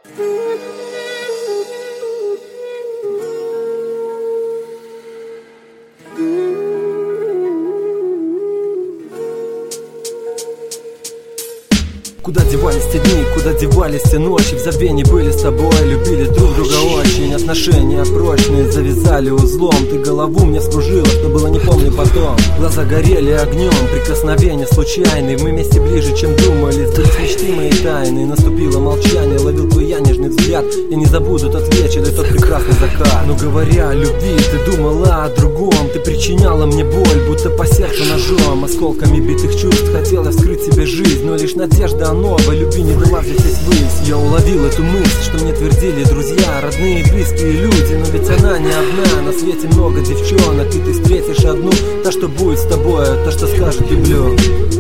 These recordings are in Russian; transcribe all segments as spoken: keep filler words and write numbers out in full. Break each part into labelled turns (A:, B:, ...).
A: Куда девались те дни, куда девались те ночи? В забвении были с тобой, любили друг друга очень. Отношения прочные завязали узлом. Ты голову мне вскружила, что было не помню потом. Глаза горели огнем, прикосновения случайные. Мы вместе ближе, чем думали, сбылись мечты мои тайны. Наступило молчание, ловил твой я нежный взгляд. Я не забуду тот вечер и тот прекрасный закат. Но говоря о любви, ты думала о другом. Ты причиняла мне боль, будто по сердцу ножом. Осколками битых чувств хотела вскрыть себе жизнь, но лишь надежда о новой любви не дала взлететь ввысь. Я уловил эту мысль, что мне твердили друзья, родные, близкие люди. Но ведь она не одна, на свете много девчонок, и ты встретишь одну, та, что будет с тобой, та, что скажет люблю.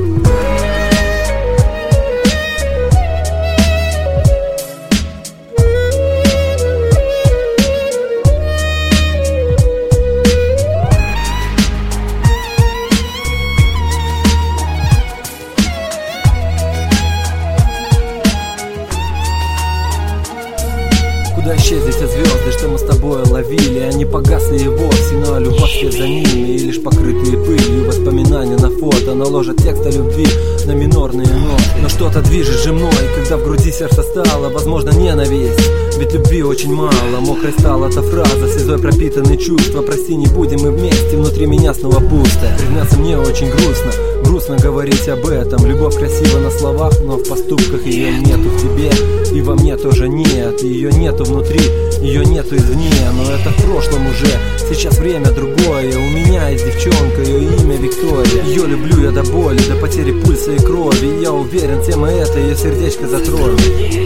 A: Куда исчезли все звезды, что мы с тобой ловили? Они погасли и вовсе, но любовь вслед за ними. И лишь покрытые пылью воспоминания на фото наложат текст о любви на минорные ноты. Но что-то движет же мной, когда в груди сердце стало, возможно, ненависть. Ведь любви очень мало, мокрой стала эта фраза, слезой пропитанные чувства. Прости, не будем мы вместе, внутри меня снова пусто. Признаться, мне очень грустно, грустно говорить об этом. Любовь красива на словах, но в поступках ее нету в тебе. И во мне тоже нет, ее нету внутри, ее нету извне. Но это в прошлом уже, сейчас время другое. У меня есть девчонка, ее имя Виктория. Ее люблю я до боли, до потери пульса и крови. Я уверен, тема эта ее сердечко затронет.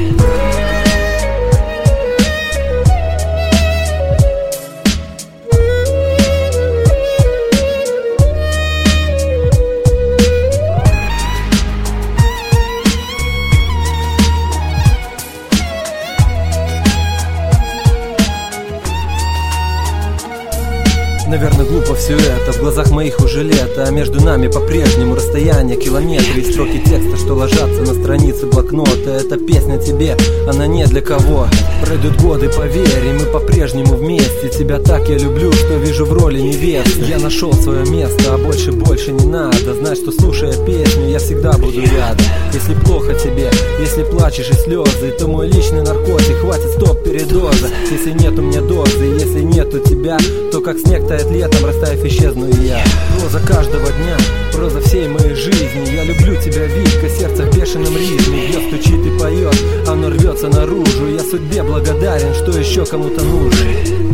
A: Наверное, глупо все это, в глазах моих уже лето, а между нами по-прежнему расстояние километры и строки текста, что ложатся на страницы блокнота. Эта песня тебе, она не для кого. Пройдут годы, поверь, и мы по-прежнему вместе. Тебя так я люблю, что вижу в роли невесты. Я нашел свое место, а больше больше не надо. Знать, что слушая песню, я всегда буду рядом. Если плохо тебе, если плачешь и слезы, то мой личный наркотик, хватит стоп-передоза. Если нет у меня дозы, если нету тебя, то как снег тает летом, растаяв, исчезну и я. Проза каждого дня, проза всей моей жизни. Я люблю тебя, Вика, сердце в бешеном ритме. Бьет, стучит и поет, оно рвется наружу. Я судьбе благодарен, что еще кому-то нужен.